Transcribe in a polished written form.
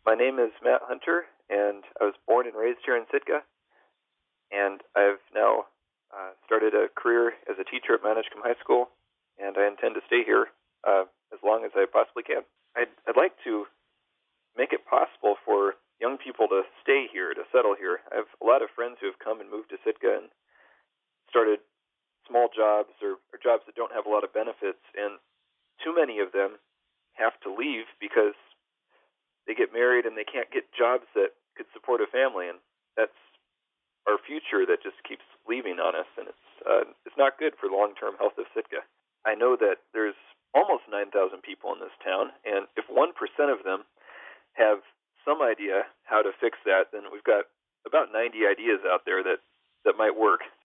My name is Matt Hunter, and I was born and raised here in Sitka, and I've now started a career as a teacher at Mount Edgecombe High School, and I intend to stay here as long as I possibly can. I'd like to make it possible for young people to stay here, to settle here. I have a lot of friends who have come and moved to Sitka and started small jobs or jobs that don't have a lot of benefits, and too many of them have to leave because they get married and they can't get jobs that could support a family, and that's our future that just keeps leaving on us, and it's not good for the long-term health of Sitka. I know that there's almost 9,000 people in this town, and if 1% of them have some idea how to fix that, then we've got about 90 ideas out there that might work.